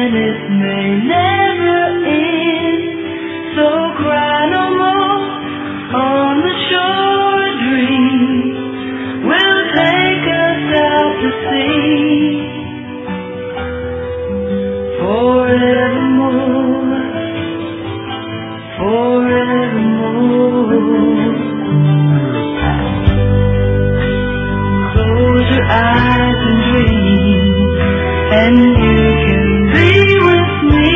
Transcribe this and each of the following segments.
and it may never end. So cry no more on the shore. A dream will take us out to sea forevermore, forevermore. Close your eyes and dream, and you can be with me.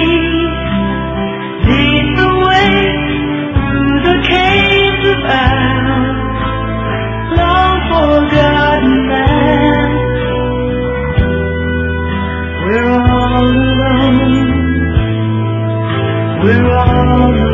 Lead the way through the caves of our long forgotten land. We're all alone, we're all alone.